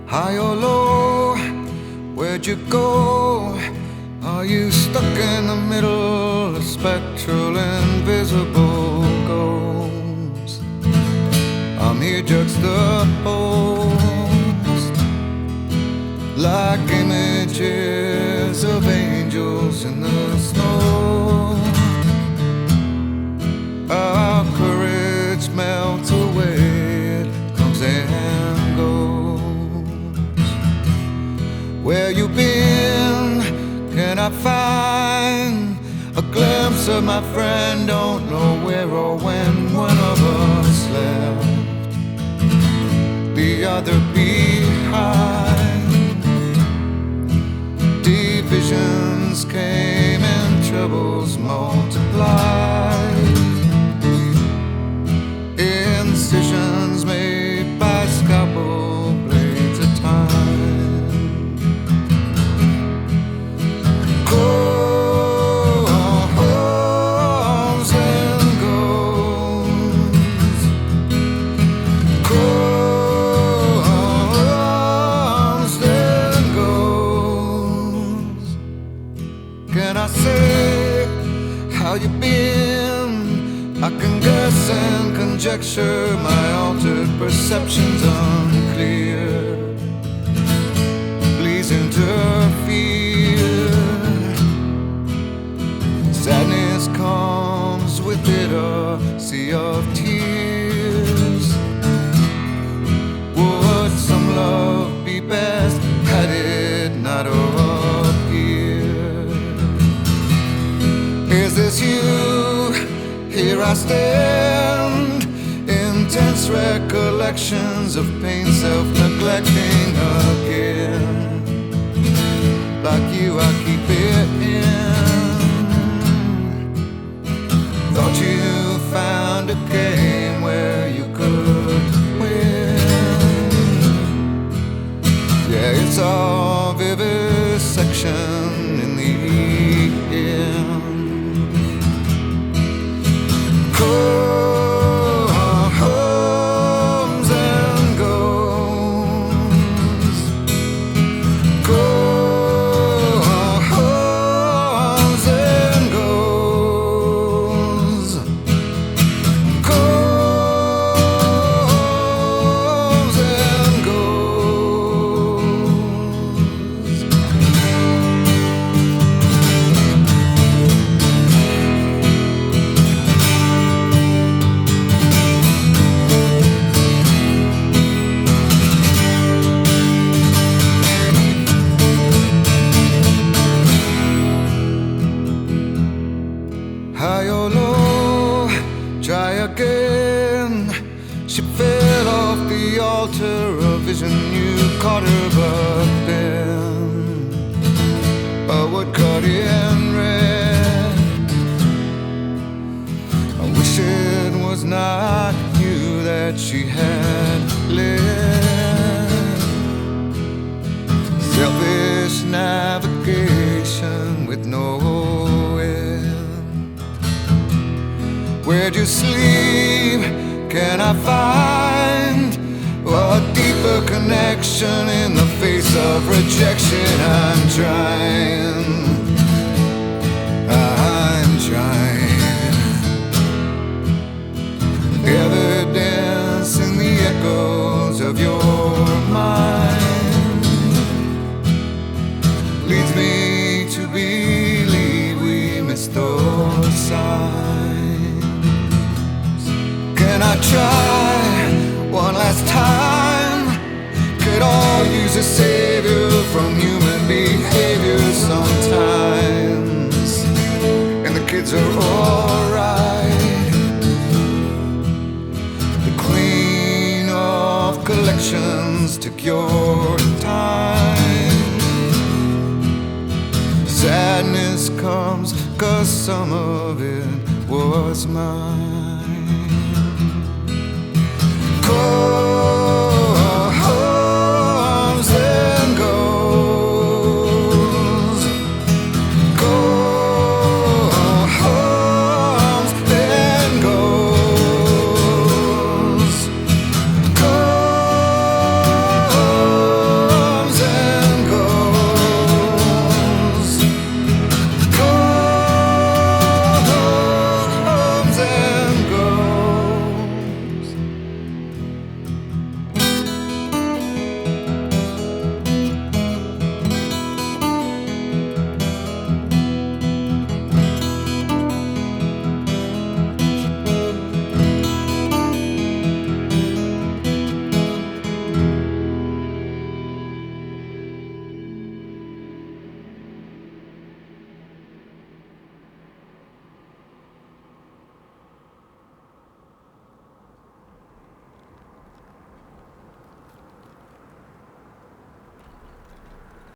High or low, where'd you go? Are you stuck in the middle of spectral invisible ghosts? I'm here juxtaposed like images of angels in the snow. Our courage melts away, it comes and goes. Where you been? Can I find a glimpse of my friend? Don't know where or when one of us left the other behind. Divisions came and troubles multiplied. Incisions made by scalpel blades of time. Comes and goes. Comes and goes. Can I say how you been? I can guess and conjecture, my altered perceptions unclear. Please interfere. Sadness comes with it, a sea of tears. Would some love be best had it not appeared? Is this you? Here I stand, intense recollections of pain, self-neglecting again. Like you, I keep it in. Thought you found a game where you could win. Yeah, it's all vivisection in the end. Comes and goes. Comes and goes. Comes and goes. High or low, try again. She fell off the altar, a vision you caught her, but then a wood cut in red. I wish it was not you that she had led. Selfish navigation with no end. Where'd you sleep? Can I find a deeper connection in the face of rejection? I'm trying. Evidence in the echoes of your mind leads me to believe we missed those signs. Can I try one last time? Could all use a savior from human behavior sometimes. And the kids are alright. The queen of collections took your time. Sadness comes 'cause some of it was mine. Cold